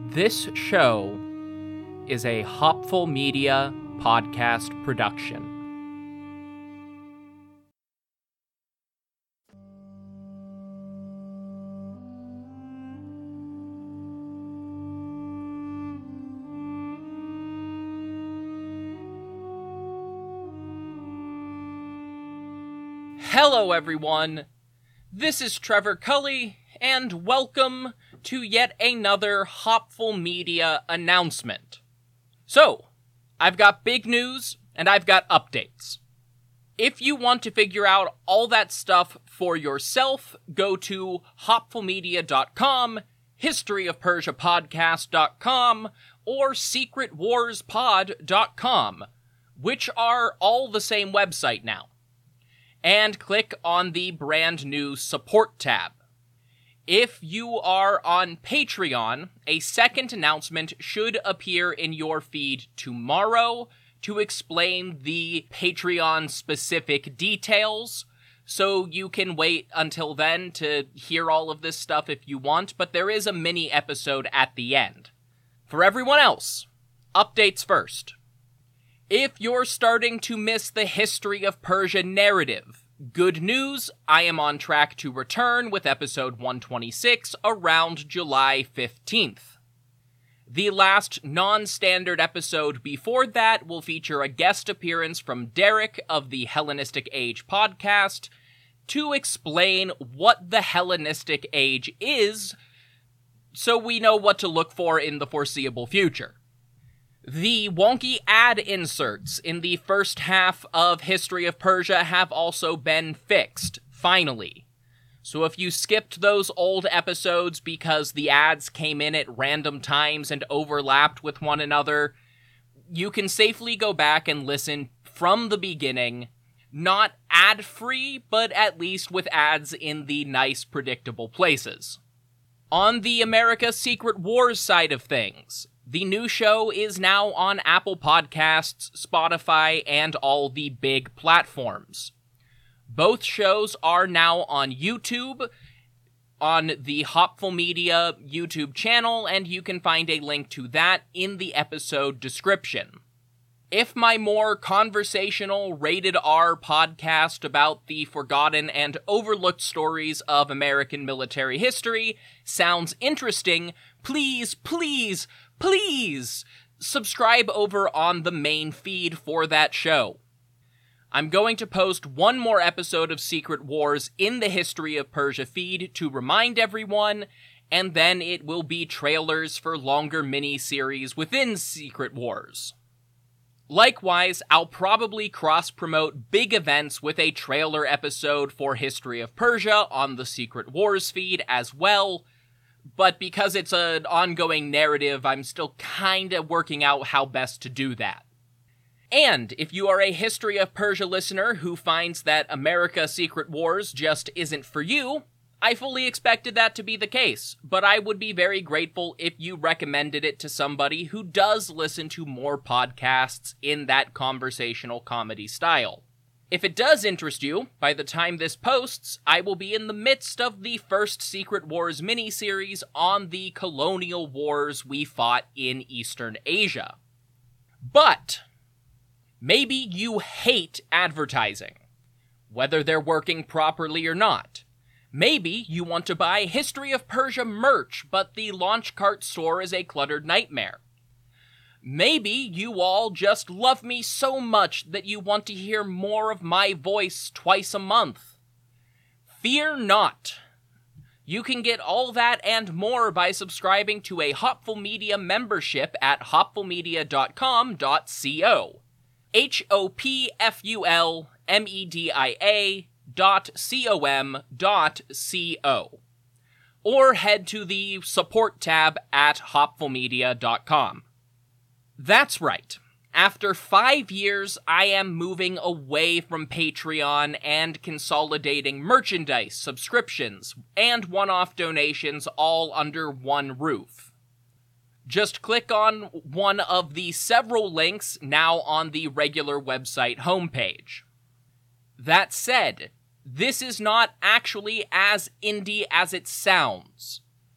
This show is a Hopful Media podcast production. Hello everyone, this is Trevor Cully, and welcome to yet another Hopful Media announcement. So, I've got big news, and I've got updates. If you want to figure out all that stuff for yourself, go to hopfulmedia.com, historyofpersiapodcast.com, or secretwarspod.com, which are all the same website now. And click on the brand new support tab. If you are on Patreon, a second announcement should appear in your feed tomorrow to explain the Patreon-specific details, so you can wait until then to hear all of this stuff if you want, but there is a mini episode at the end. For everyone else, updates first. If you're starting to miss the history of Persia narrative, good news, I am on track to return with episode 126 around July 15th. The last non-standard episode before that will feature a guest appearance from Derek of the Hellenistic Age podcast to explain what the Hellenistic Age is, so we know what to look for in the foreseeable future. The wonky ad inserts in the first half of History of Persia have also been fixed, finally. So if you skipped those old episodes because the ads came in at random times and overlapped with one another, you can safely go back and listen from the beginning, not ad-free, but at least with ads in the nice, predictable places. On the America Secret Wars side of things, the new show is now on Apple Podcasts, Spotify, and all the big platforms. Both shows are now on YouTube, on the Hopful Media YouTube channel, and you can find a link to that in the episode description. If my more conversational, rated R podcast about the forgotten and overlooked stories of American military history sounds interesting, please subscribe over on the main feed for that show. I'm going to post one more episode of Secret Wars in the History of Persia feed to remind everyone, and then it will be trailers for longer mini-series within Secret Wars. Likewise, I'll probably cross-promote big events with a trailer episode for History of Persia on the Secret Wars feed as well, but because it's an ongoing narrative, I'm still kinda working out how best to do that. And if you are a History of Persia listener who finds that America Secret Wars just isn't for you, I fully expected that to be the case, but I would be very grateful if you recommended it to somebody who does listen to more podcasts in that conversational comedy style. If it does interest you, by the time this posts, I will be in the midst of the first Secret Wars miniseries on the colonial wars we fought in Eastern Asia. But maybe you hate advertising, whether they're working properly or not. Maybe you want to buy History of Persia merch, but the launch cart store is a cluttered nightmare. Maybe you all just love me so much that you want to hear more of my voice twice a month. Fear not. You can get all that and more by subscribing to a Hopful Media membership at hopfulmedia.com.co. hopfulmedia.com.co. Or head to the support tab at hopfulmedia.com. That's right. After 5 years, I am moving away from Patreon and consolidating merchandise, subscriptions, and one-off donations all under one roof. Just click on one of the several links now on the regular website homepage. That said, this is not actually as indie as it sounds.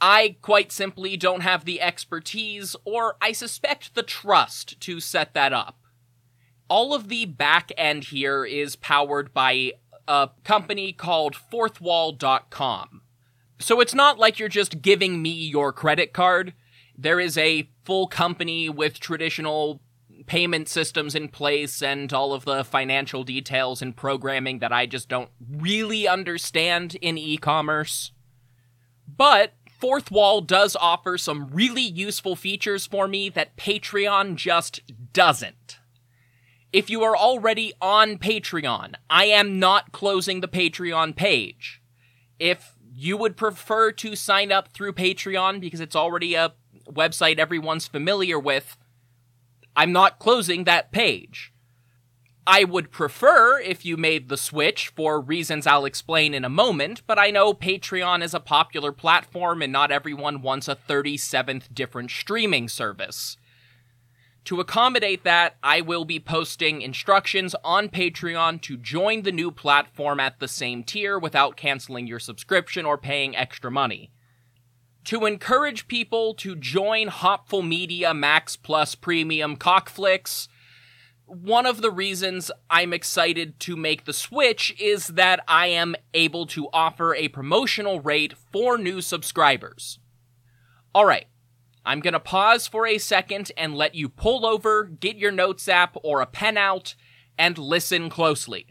I quite simply don't have the expertise, or I suspect the trust, to set that up. All of the back end here is powered by a company called fourthwall.com. So it's not like you're just giving me your credit card. There is a full company with traditional payment systems in place and all of the financial details and programming that I just don't really understand in e-commerce. But Fourth Wall does offer some really useful features for me that Patreon just doesn't. If you are already on Patreon, I am not closing the Patreon page. If you would prefer to sign up through Patreon because it's already a website everyone's familiar with, I'm not closing that page. I would prefer if you made the switch for reasons I'll explain in a moment, but I know Patreon is a popular platform and not everyone wants a 37th different streaming service. To accommodate that, I will be posting instructions on Patreon to join the new platform at the same tier without canceling your subscription or paying extra money. To encourage people to join Hopful Media Max Plus Premium Cockflix, one of the reasons I'm excited to make the switch is that I am able to offer a promotional rate for new subscribers. Alright, I'm gonna pause for a second and let you pull over, get your notes app or a pen out, and listen closely.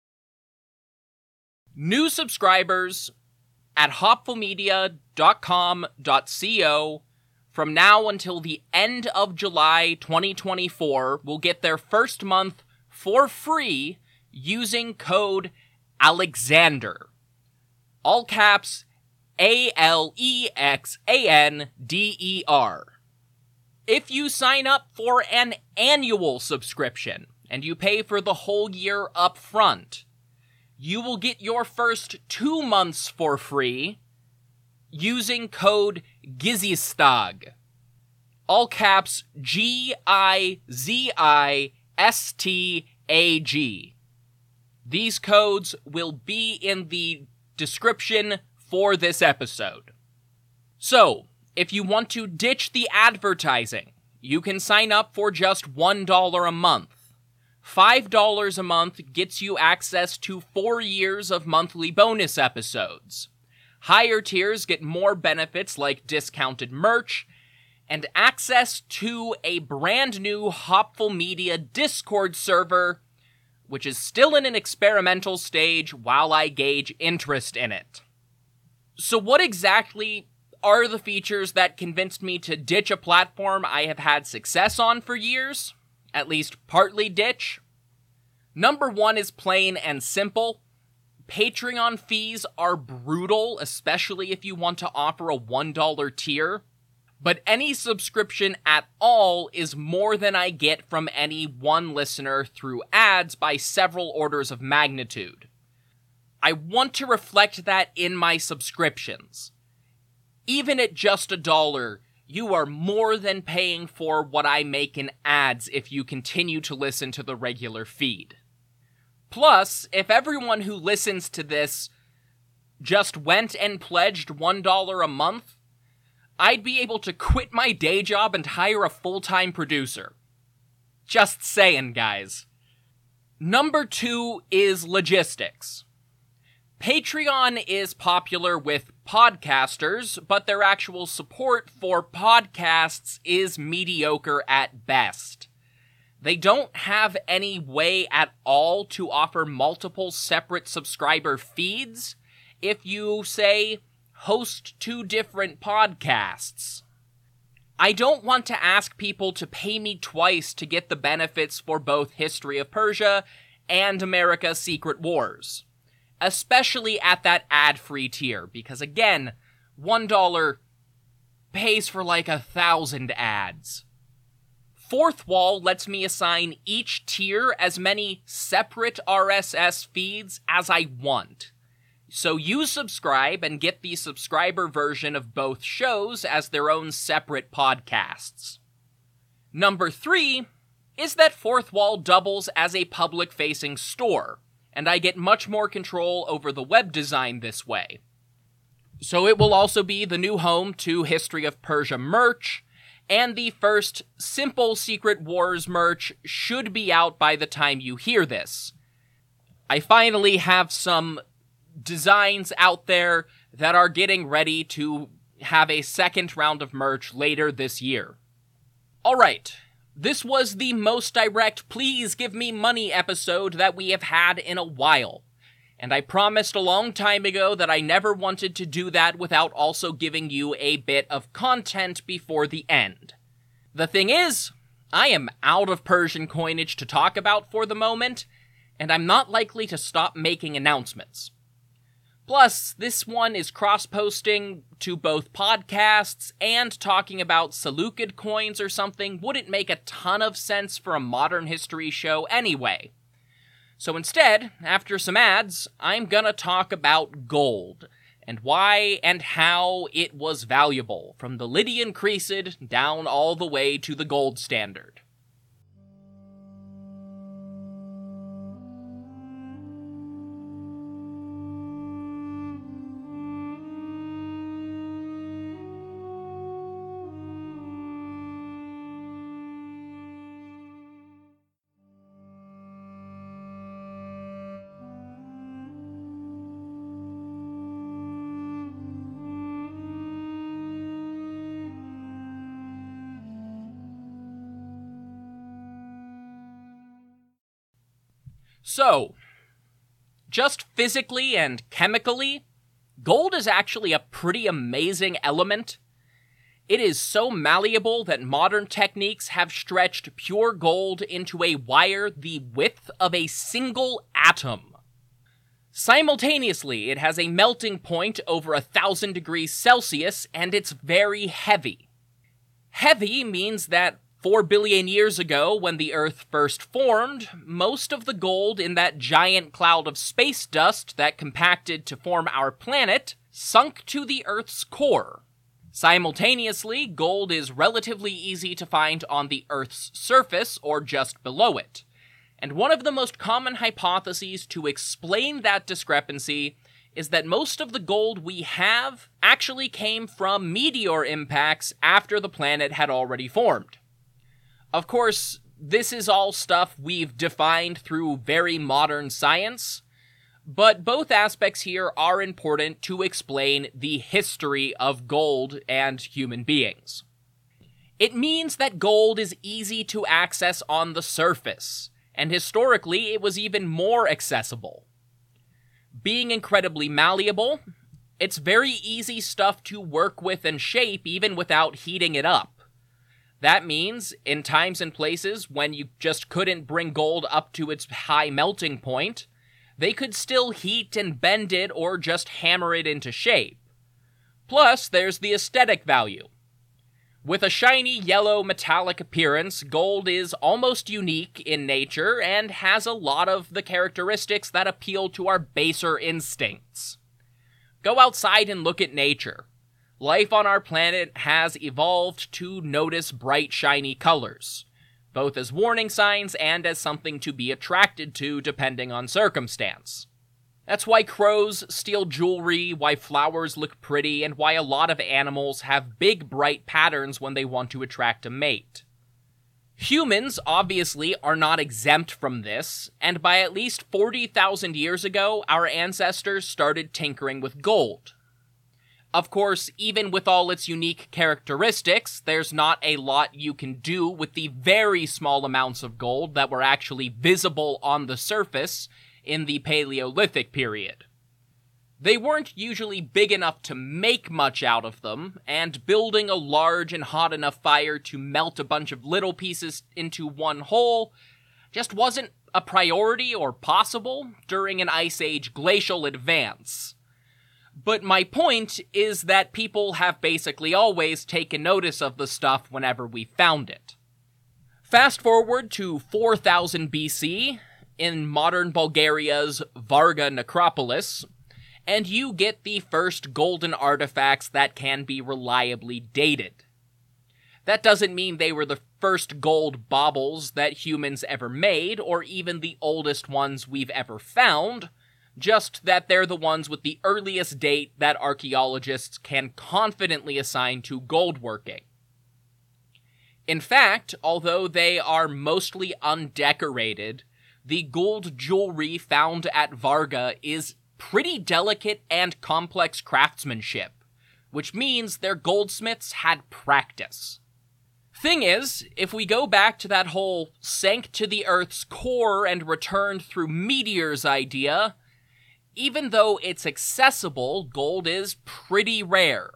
New subscribers at hopfulmedia.com.co from now until the end of July 2024 will get their first month for free using code ALEXANDER. All caps ALEXANDER. If you sign up for an annual subscription and you pay for the whole year up front, you will get your first 2 months for free using code GIZISTAG. All caps GIZISTAG. These codes will be in the description for this episode. So, if you want to ditch the advertising, you can sign up for just $1 a month. $5 a month gets you access to 4 years of monthly bonus episodes. Higher tiers get more benefits like discounted merch, and access to a brand new Hopful Media Discord server, which is still in an experimental stage while I gauge interest in it. So what exactly are the features that convinced me to ditch a platform I have had success on for years? At least partly ditch? Number one is plain and simple. Patreon fees are brutal, especially if you want to offer a $1 tier. But any subscription at all is more than I get from any one listener through ads by several orders of magnitude. I want to reflect that in my subscriptions. Even at just $1, you are more than paying for what I make in ads if you continue to listen to the regular feed. Plus, if everyone who listens to this just went and pledged $1 a month, I'd be able to quit my day job and hire a full-time producer. Just saying, guys. Number 2 is logistics. Patreon is popular with podcasters, but their actual support for podcasts is mediocre at best. They don't have any way at all to offer multiple separate subscriber feeds if you, say, host 2 different podcasts. I don't want to ask people to pay me twice to get the benefits for both History of Persia and America's Secret Wars. Especially at that ad-free tier, because again, $1 pays for like 1,000 ads. Fourth Wall lets me assign each tier as many separate RSS feeds as I want. So you subscribe and get the subscriber version of both shows as their own separate podcasts. Number 3 is that Fourth Wall doubles as a public-facing store, and I get much more control over the web design this way. So it will also be the new home to History of Persia merch, and the first Simple Secret Wars merch should be out by the time you hear this. I finally have some designs out there that are getting ready to have a second round of merch later this year. Alright, this was the most direct please give me money episode that we have had in a while. And I promised a long time ago that I never wanted to do that without also giving you a bit of content before the end. The thing is, I am out of Persian coinage to talk about for the moment, and I'm not likely to stop making announcements. Plus, this one is cross-posting to both podcasts, and talking about Seleucid coins or something wouldn't make a ton of sense for a modern history show anyway. So instead, after some ads, I'm gonna talk about gold, and why and how it was valuable, from the Lydian Cresid down all the way to the gold standard. So, just physically and chemically, gold is actually a pretty amazing element. It is so malleable that modern techniques have stretched pure gold into a wire the width of a single atom. Simultaneously, it has a melting point over 1,000 degrees Celsius, and it's very heavy. Heavy means that 4 billion years ago, when the Earth first formed, most of the gold in that giant cloud of space dust that compacted to form our planet sunk to the Earth's core. Simultaneously, gold is relatively easy to find on the Earth's surface or just below it. And one of the most common hypotheses to explain that discrepancy is that most of the gold we have actually came from meteor impacts after the planet had already formed. Of course, this is all stuff we've defined through very modern science, but both aspects here are important to explain the history of gold and human beings. It means that gold is easy to access on the surface, and historically it was even more accessible. Being incredibly malleable, it's very easy stuff to work with and shape even without heating it up. That means, in times and places when you just couldn't bring gold up to its high melting point, they could still heat and bend it or just hammer it into shape. Plus, there's the aesthetic value. With a shiny yellow metallic appearance, gold is almost unique in nature and has a lot of the characteristics that appeal to our baser instincts. Go outside and look at nature. Life on our planet has evolved to notice bright, shiny colors, both as warning signs and as something to be attracted to depending on circumstance. That's why crows steal jewelry, why flowers look pretty, and why a lot of animals have big, bright patterns when they want to attract a mate. Humans, obviously, are not exempt from this, and by at least 40,000 years ago, our ancestors started tinkering with gold. Of course, even with all its unique characteristics, there's not a lot you can do with the very small amounts of gold that were actually visible on the surface in the Paleolithic period. They weren't usually big enough to make much out of them, and building a large and hot enough fire to melt a bunch of little pieces into one whole just wasn't a priority or possible during an Ice Age glacial advance. But my point is that people have basically always taken notice of the stuff whenever we found it. Fast forward to 4000 BC, in modern Bulgaria's Varga necropolis, and you get the first golden artifacts that can be reliably dated. That doesn't mean they were the first gold baubles that humans ever made, or even the oldest ones we've ever found, just that they're the ones with the earliest date that archaeologists can confidently assign to gold working. In fact, although they are mostly undecorated, the gold jewelry found at Varga is pretty delicate and complex craftsmanship, which means their goldsmiths had practice. Thing is, if we go back to that whole sank to the Earth's core and returned through meteors idea, even though it's accessible, gold is pretty rare.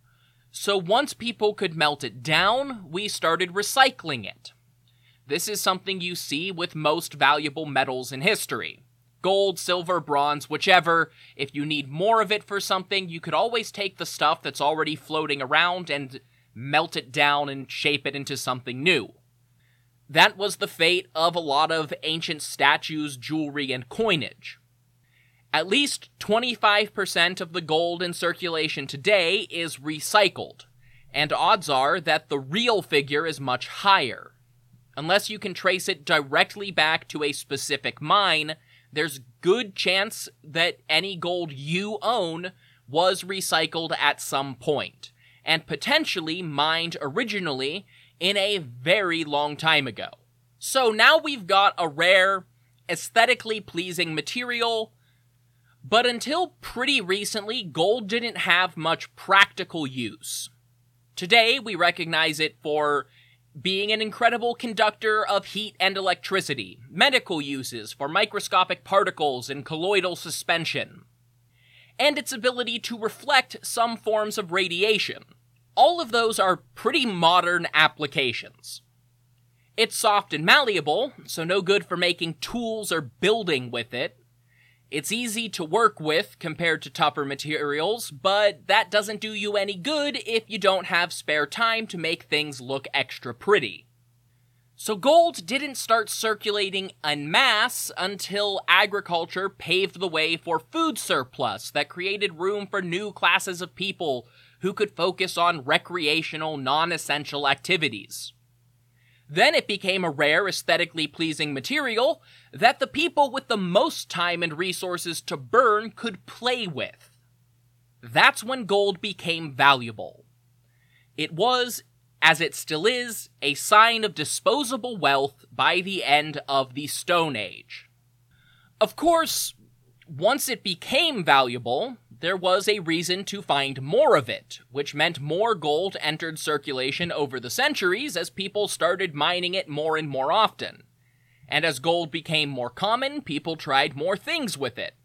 So once people could melt it down, we started recycling it. This is something you see with most valuable metals in history. Gold, silver, bronze, whichever. If you need more of it for something, you could always take the stuff that's already floating around and melt it down and shape it into something new. That was the fate of a lot of ancient statues, jewelry, and coinage. At least 25% of the gold in circulation today is recycled, and odds are that the real figure is much higher. Unless you can trace it directly back to a specific mine, there's good chance that any gold you own was recycled at some point, and potentially mined originally in a very long time ago. So now we've got a rare, aesthetically pleasing material, but until pretty recently, gold didn't have much practical use. Today, we recognize it for being an incredible conductor of heat and electricity, medical uses for microscopic particles and colloidal suspension, and its ability to reflect some forms of radiation. All of those are pretty modern applications. It's soft and malleable, so no good for making tools or building with it. It's easy to work with compared to tougher materials, but that doesn't do you any good if you don't have spare time to make things look extra pretty. So gold didn't start circulating en masse until agriculture paved the way for food surplus that created room for new classes of people who could focus on recreational, non-essential activities. Then it became a rare, aesthetically pleasing material that the people with the most time and resources to burn could play with. That's when gold became valuable. It was, as it still is, a sign of disposable wealth by the end of the Stone Age. Of course, once it became valuable, there was a reason to find more of it, which meant more gold entered circulation over the centuries as people started mining it more and more often. And as gold became more common, people tried more things with it.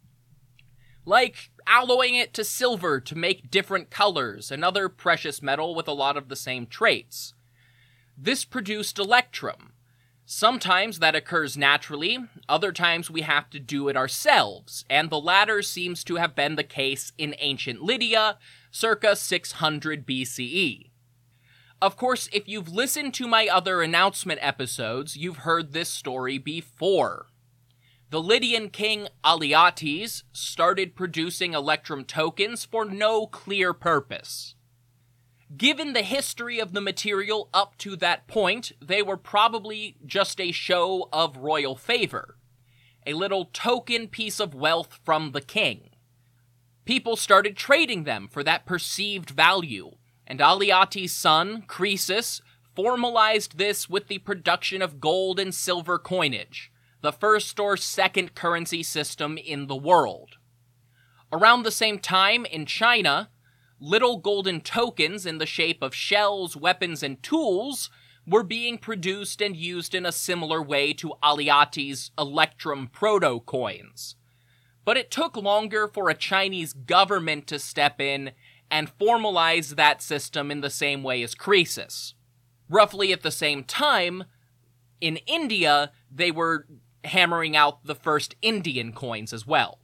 Like alloying it to silver to make different colors, another precious metal with a lot of the same traits. This produced electrum. Sometimes that occurs naturally, other times we have to do it ourselves, and the latter seems to have been the case in ancient Lydia, circa 600 BCE. Of course, if you've listened to my other announcement episodes, you've heard this story before. The Lydian king Alyattes started producing electrum tokens for no clear purpose. Given the history of the material up to that point, they were probably just a show of royal favor, a little token piece of wealth from the king. People started trading them for that perceived value, and Alyattes' son, Croesus, formalized this with the production of gold and silver coinage, the first or second currency system in the world. Around the same time, in China, little golden tokens in the shape of shells, weapons, and tools were being produced and used in a similar way to Alyattes' electrum proto-coins. But it took longer for a Chinese government to step in and formalize that system in the same way as Croesus. Roughly at the same time, in India, they were hammering out the first Indian coins as well.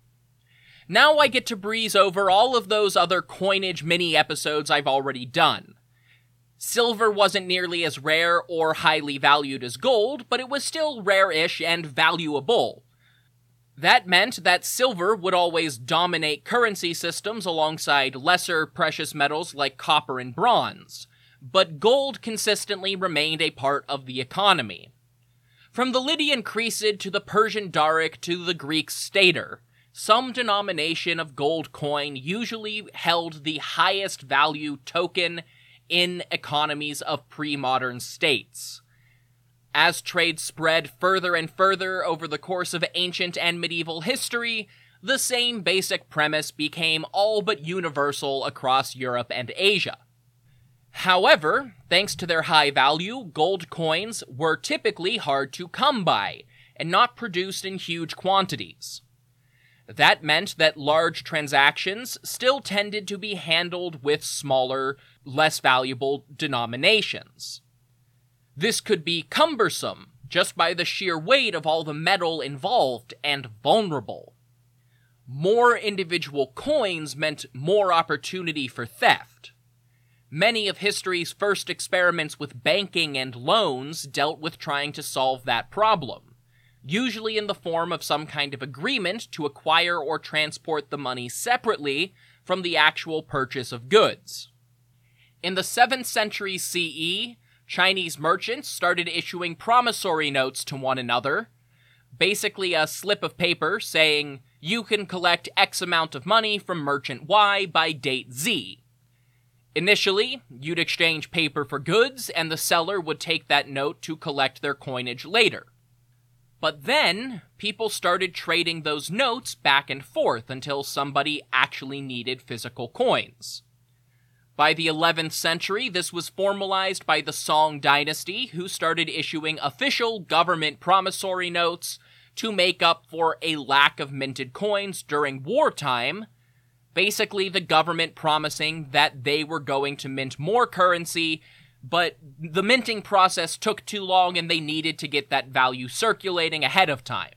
Now I get to breeze over all of those other coinage mini-episodes I've already done. Silver wasn't nearly as rare or highly valued as gold, but it was still rare-ish and valuable. That meant that silver would always dominate currency systems alongside lesser precious metals like copper and bronze, but gold consistently remained a part of the economy. From the Lydian Cresid to the Persian Daric to the Greek Stater, some denomination of gold coin usually held the highest value token in economies of pre-modern states. As trade spread further and further over the course of ancient and medieval history, the same basic premise became all but universal across Europe and Asia. However, thanks to their high value, gold coins were typically hard to come by and not produced in huge quantities. That meant that large transactions still tended to be handled with smaller, less valuable denominations. This could be cumbersome just by the sheer weight of all the metal involved and vulnerable. More individual coins meant more opportunity for theft. Many of history's first experiments with banking and loans dealt with trying to solve that problem, usually in the form of some kind of agreement to acquire or transport the money separately from the actual purchase of goods. In the 7th century CE, Chinese merchants started issuing promissory notes to one another, basically a slip of paper saying, "You can collect X amount of money from merchant Y by date Z." Initially, you'd exchange paper for goods, and the seller would take that note to collect their coinage later. But then, people started trading those notes back and forth until somebody actually needed physical coins. By the 11th century, this was formalized by the Song dynasty, who started issuing official government promissory notes to make up for a lack of minted coins during wartime, basically the government promising that they were going to mint more currency, but the minting process took too long and they needed to get that value circulating ahead of time.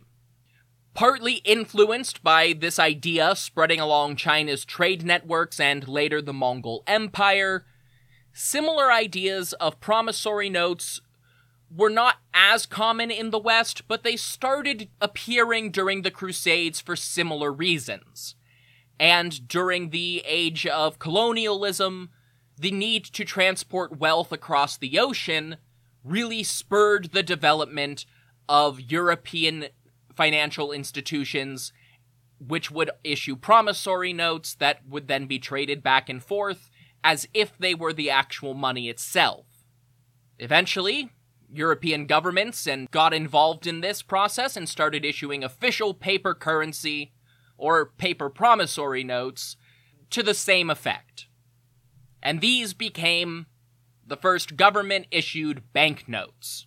Partly influenced by this idea spreading along China's trade networks and later the Mongol Empire, similar ideas of promissory notes were not as common in the West, but they started appearing during the Crusades for similar reasons. And during the age of colonialism, the need to transport wealth across the ocean really spurred the development of European financial institutions, which would issue promissory notes that would then be traded back and forth as if they were the actual money itself. Eventually, European governments got involved in this process and started issuing official paper currency or paper promissory notes to the same effect. And these became the first government-issued banknotes.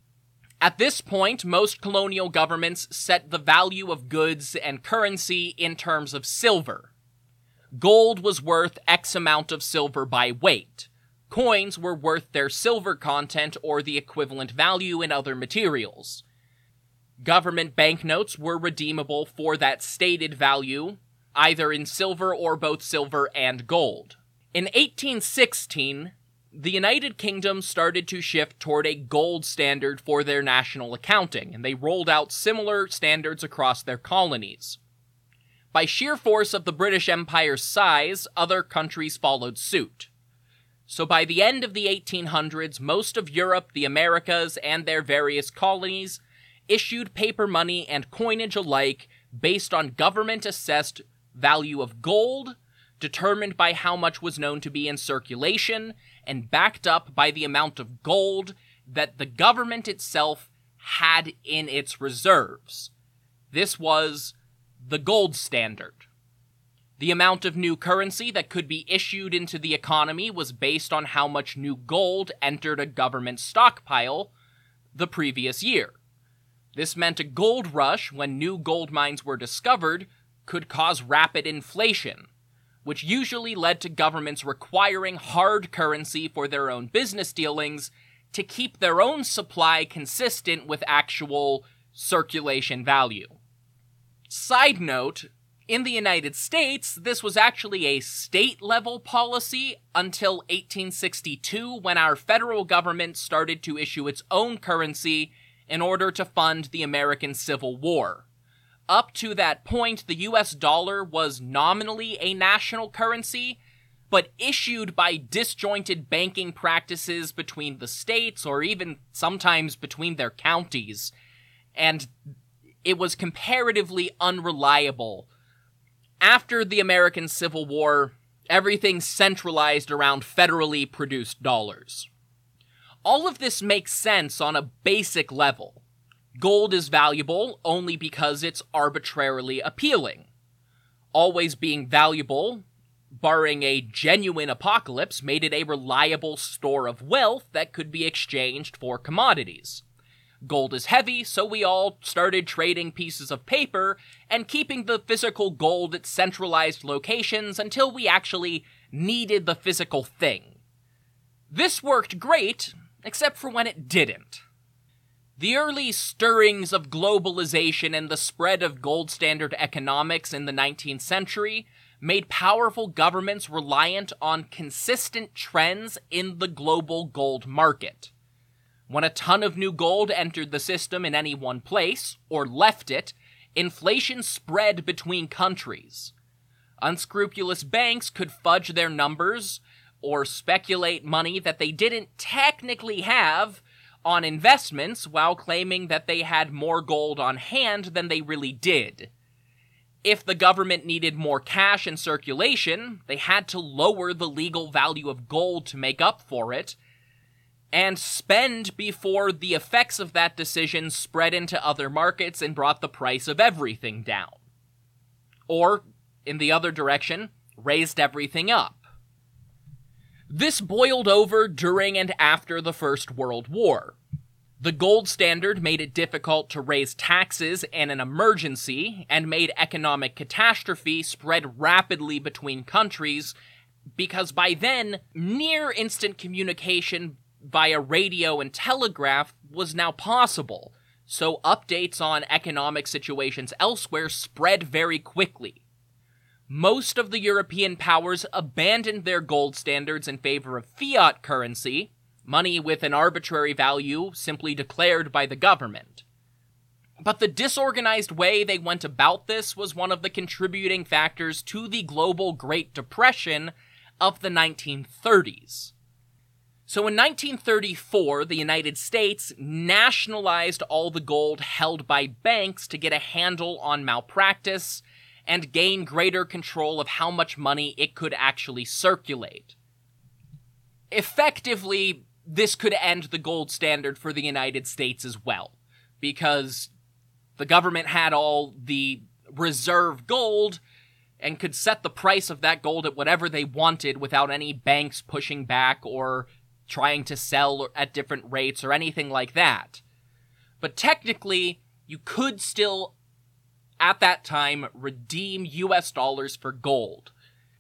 At this point, most colonial governments set the value of goods and currency in terms of silver. Gold was worth X amount of silver by weight. Coins were worth their silver content or the equivalent value in other materials. Government banknotes were redeemable for that stated value, either in silver or both silver and gold. In 1816, the United Kingdom started to shift toward a gold standard for their national accounting, and they rolled out similar standards across their colonies. By sheer force of the British Empire's size, other countries followed suit. So by the end of the 1800s, most of Europe, the Americas, and their various colonies issued paper money and coinage alike based on government-assessed value of gold, determined by how much was known to be in circulation, and backed up by the amount of gold that the government itself had in its reserves. This was the gold standard. The amount of new currency that could be issued into the economy was based on how much new gold entered a government stockpile the previous year. This meant a gold rush when new gold mines were discovered could cause rapid inflation, which usually led to governments requiring hard currency for their own business dealings to keep their own supply consistent with actual circulation value. Side note, in the United States, this was actually a state-level policy until 1862, when our federal government started to issue its own currency in order to fund the American Civil War. Up to that point, the US dollar was nominally a national currency, but issued by disjointed banking practices between the states or even sometimes between their counties, and it was comparatively unreliable After the American Civil War, everything centralized around federally produced dollars. All of this makes sense on a basic level. Gold is valuable only because it's arbitrarily appealing. Always being valuable, barring a genuine apocalypse, made it a reliable store of wealth that could be exchanged for commodities. Gold is heavy, so we all started trading pieces of paper and keeping the physical gold at centralized locations until we actually needed the physical thing. This worked great, except for when it didn't. The early stirrings of globalization and the spread of gold standard economics in the 19th century made powerful governments reliant on consistent trends in the global gold market. When a ton of new gold entered the system in any one place, or left it, inflation spread between countries. Unscrupulous banks could fudge their numbers, or speculate money that they didn't technically have on investments while claiming that they had more gold on hand than they really did. If the government needed more cash in circulation, they had to lower the legal value of gold to make up for it, and spend before the effects of that decision spread into other markets and brought the price of everything down. Or, in the other direction, raised everything up. This boiled over during and after the First World War. The gold standard made it difficult to raise taxes in an emergency and made economic catastrophe spread rapidly between countries because by then, near instant communication via radio and telegraph was now possible, so updates on economic situations elsewhere spread very quickly. Most of the European powers abandoned their gold standards in favor of fiat currency, money with an arbitrary value simply declared by the government. But the disorganized way they went about this was one of the contributing factors to the global Great Depression of the 1930s. So in 1934, the United States nationalized all the gold held by banks to get a handle on malpractice and gain greater control of how much money it could actually circulate. Effectively, this could end the gold standard for the United States as well, because the government had all the reserve gold and could set the price of that gold at whatever they wanted without any banks pushing back or trying to sell at different rates or anything like that. But technically, you could still, at that time, redeem US dollars for gold.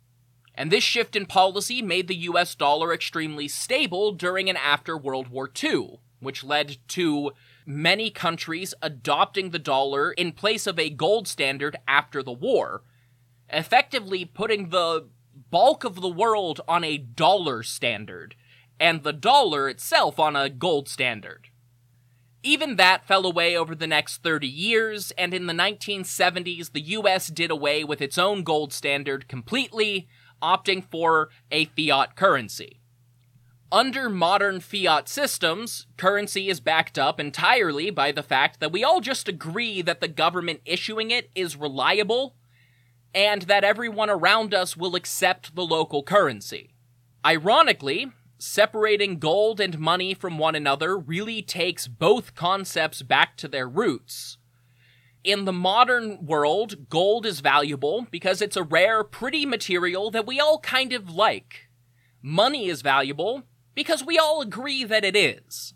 And this shift in policy made the US dollar extremely stable during and after World War II, which led to many countries adopting the dollar in place of a gold standard after the war, effectively putting the bulk of the world on a dollar standard, and the dollar itself on a gold standard. Even that fell away over the next 30 years, and in the 1970s, the US did away with its own gold standard completely, opting for a fiat currency. Under modern fiat systems, currency is backed up entirely by the fact that we all just agree that the government issuing it is reliable, and that everyone around us will accept the local currency. Ironically, separating gold and money from one another really takes both concepts back to their roots. In the modern world, gold is valuable because it's a rare, pretty material that we all kind of like. Money is valuable because we all agree that it is.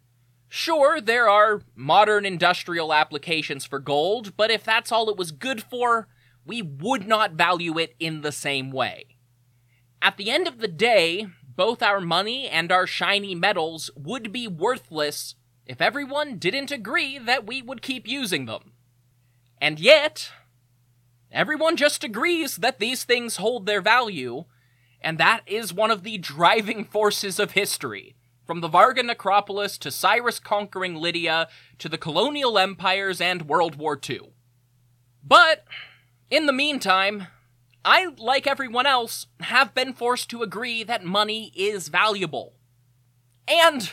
Sure, there are modern industrial applications for gold, but if that's all it was good for, we would not value it in the same way. At the end of the day, both our money and our shiny metals would be worthless if everyone didn't agree that we would keep using them. And yet, everyone just agrees that these things hold their value, and that is one of the driving forces of history, from the Varga Necropolis to Cyrus conquering Lydia to the colonial empires and World War II. But, in the meantime, I, like everyone else, have been forced to agree that money is valuable. And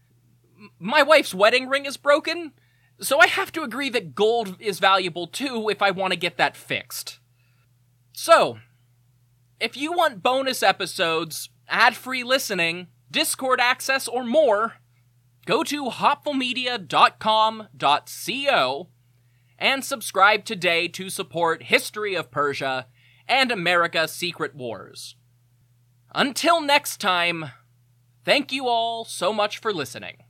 my wife's wedding ring is broken, so I have to agree that gold is valuable too if I want to get that fixed. So, if you want bonus episodes, ad-free listening, Discord access, or more, go to hopfulmedia.com.co and subscribe today to support History of Persia and America's Secret Wars. Until next time, thank you all so much for listening.